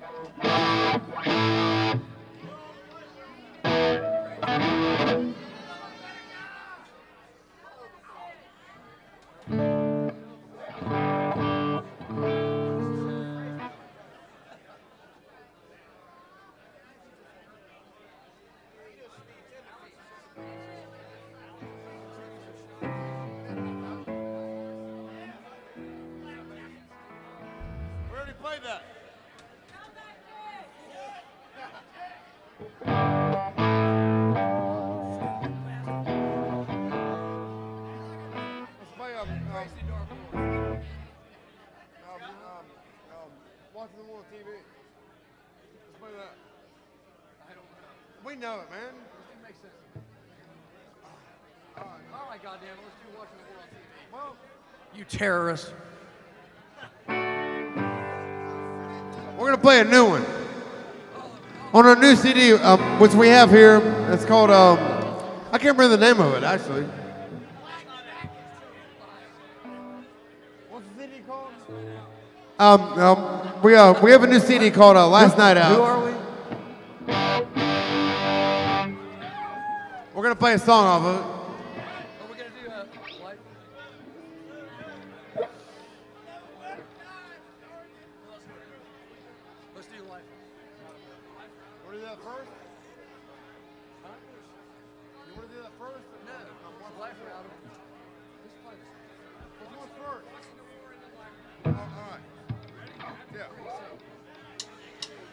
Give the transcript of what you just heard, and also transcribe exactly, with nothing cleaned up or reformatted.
Watching the world T V. Let's play that. I don't know. We know it, man. It makes sense. All right. All right, goddamn. Let's do watching the world T V. Well, you terrorist. We're gonna play a new one on our new C D, um, which we have here. It's called. Um, I can't remember the name of it actually. What's the C D called? Um, um, we uh, we have a new C D called uh, Last Night Out. Who are we? We're gonna play a song off of it. Are we gonna do a live? Let's do live. Want to do that first? Huh? You want to do that first? No, live round. Let's play. Which one's first? Oh, all right. Yeah.